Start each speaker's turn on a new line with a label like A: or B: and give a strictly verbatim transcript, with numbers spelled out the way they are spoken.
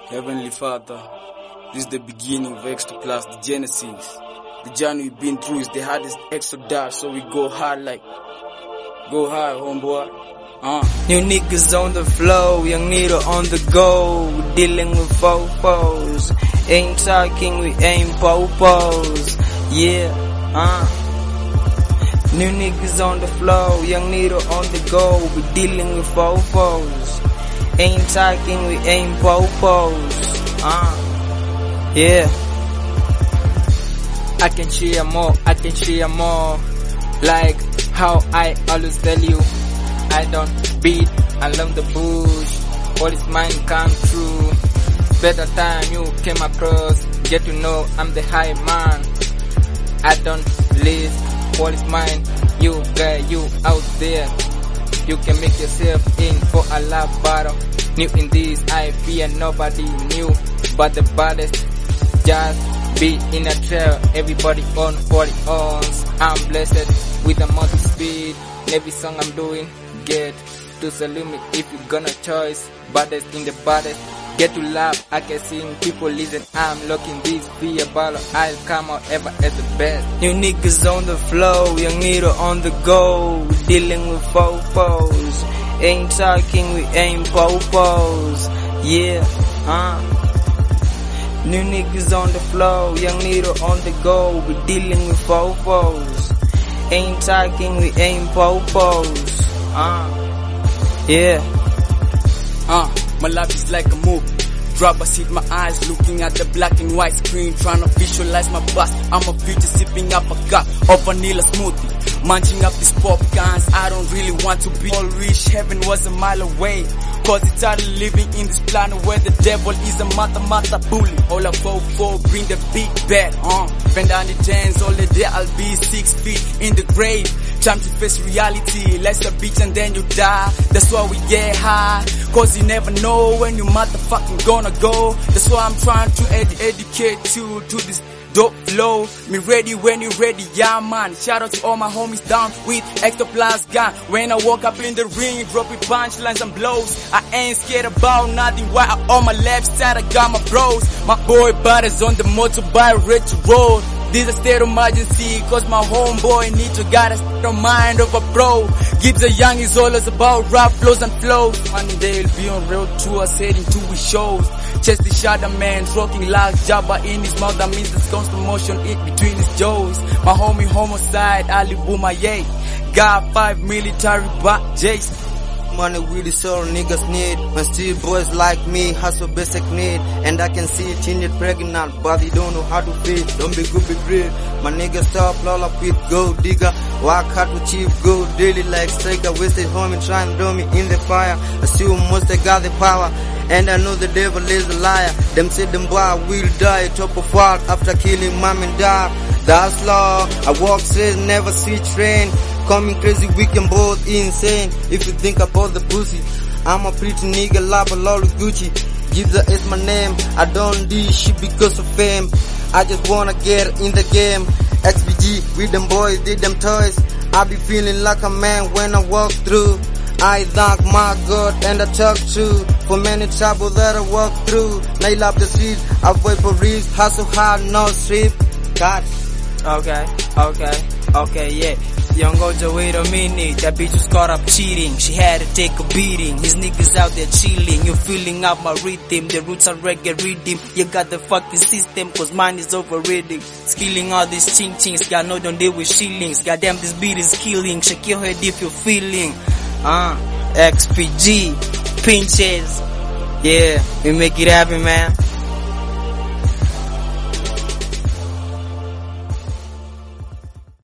A: Heavenly Father, this is the beginning of Extra Plus, the Genesis. The journey we've been through is the hardest exodus, so we go hard like, go hard, homeboy. Uh.
B: New niggas on the flow, young needle on the go, dealing with fofos. Ain't talking, we ain't popos. Yeah, uh. New niggas on the flow, young needle on the go, we dealing with fofos. Ain't talking, we ain't popos. Uh. Yeah. I can cheer more, I can cheer more. Like how I always tell you, I don't beat along the bush. What is mine come true. Better time you came across, get to know I'm the high man. I don't live what is mine. You get you out there. You can make yourself in for a love battle. New in this, I fear nobody new, but the baddest. Just be in a trail, everybody on forty ons. I'm blessed with a motor speed. In every song I'm doing, get to salute me if you gonna choice. Baddest in the baddest, get to laugh, I can sing, people listen. I'm looking this be a baller, I'll come out ever as the best. New niggas on the flow, young needle on the go, dealing with fofos. Ain't talking, we ain't popos. Yeah, uh. New niggas on the flow, young needle on the go, we dealing with fofos. Ain't talking, we ain't popos. Uh, yeah.
A: Uh, my life is like a movie. Drop a seat, my eyes looking at the black and white screen, trying to visualize my past. I'm a future sipping up a cup of vanilla smoothie, munching up these popcorns. I don't really want to be all rich, heaven was a mile away. Cause it's hard living in this planet where the devil is a mata mata bully. All I vote for, bring the big bad, uh. Bend down the tens, all the day I'll be six feet in the grave. Time to face reality, let's a bitch and then you die. That's why we get high, cause you never know when you motherfucking gonna go. That's why I'm trying to ed educate you to this dope flow. Me ready when you ready, yeah man. Shout out to all my homies down with Extra Plus gun. When I walk up in the ring, dropping punchlines and blows. I ain't scared about nothing, why I on my left side I got my bros. My boy Butters on the motorbike ready to roll. This a state of emergency, cause my homeboy need to got a state of mind of a pro. Gibbs a young is always about rap flows and flows. One day he'll be on road tours, heading to his shows. Chest the shadow man, rocking like Jabba in his mouth, that means there's constant motion it between his jaws. My homie homicide, Ali Boomer, yay. Got five military back, Jason.
C: Money with the soul niggas need. When still boys like me hustle basic need. And I can see teenage pregnant, but they don't know how to feed. Don't be good, be great. My niggas stop all up with gold digger. Work hard to achieve gold daily like striker. Wasted homie trying to throw me in the fire. Assume most they got the power. And I know the devil is a liar. Them say them boy will die top of world after killing mom and dad. That's law. I walk straight, never switch train. Coming crazy, we can both insane. If you think about the pussy, I'm a pretty nigga, love a lot of Gucci. Giza is my name, I don't do shit because of fame. I just wanna get in the game. X B G with them boys, did them toys. I be feeling like a man when I walk through. I thank my God and I talk true. For many trouble that I walk through. Nail up the street, avoid police, hustle hard, no sleep. God.
B: Okay, okay, okay, yeah. Young Gojo, wait a minute, that bitch was caught up cheating. She had to take a beating. His niggas out there chilling. You feeling out my rhythm. The roots are reggae rhythm. You got the fucking system, cause mine is overridden. Skilling all these ching chings. God no don't deal with shillings. Goddamn, this beat is killing. Shake your head if you're feeling. Uh, X P G, pinches. Yeah, we make it happen, man.